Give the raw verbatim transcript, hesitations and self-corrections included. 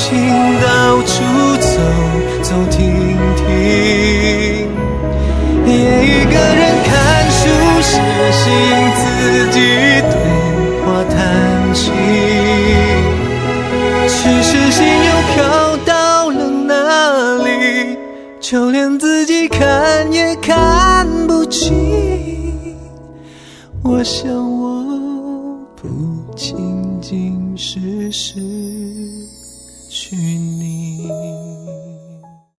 心到处走走停停，也一个人看书写信，自己对话谈心，只是心又飘到了哪里，就连自己看也看不清。我想我不仅仅是失去你。